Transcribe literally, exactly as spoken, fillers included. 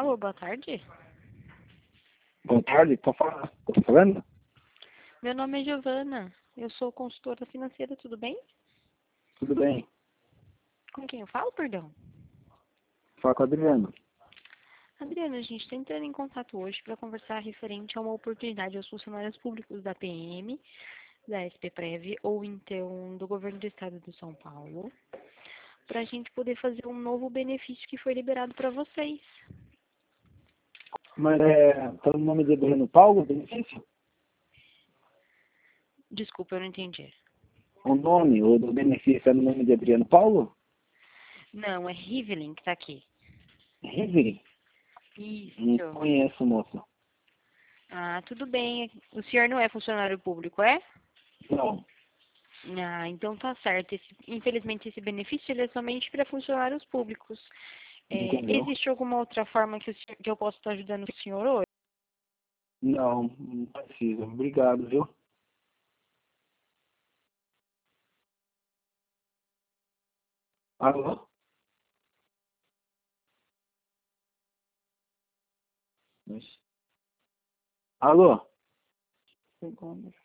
Alô, boa tarde. Boa tarde, tô falando. Tô falando? Meu nome é Giovana. Eu sou consultora financeira, tudo bem? Tudo bem. Com quem eu falo, perdão? Fala com o Adriano. Adriana, a gente está entrando em contato hoje para conversar referente a uma oportunidade aos funcionários públicos da P M, da S P Prev ou então do governo do estado de São Paulo, para a gente poder fazer um novo benefício que foi liberado para vocês. Mas é. Tá no nome de Adriano Paulo, benefício? Desculpa, eu não entendi. O nome, o do benefício é no nome de Adriano Paulo? Não, é Rivelin que está aqui. Riveri? Não Isso. conheço, moço. Ah, tudo bem. O senhor não é funcionário público, é? Não. Ah, então tá certo. Esse- infelizmente esse benefício ele é somente para funcionários públicos. É, Entendeu? existe alguma outra forma que, o senhor- que eu possa estar ajudando o senhor hoje? Não, não precisa. Obrigado, viu? Alô? Mas- Alô? Segundos.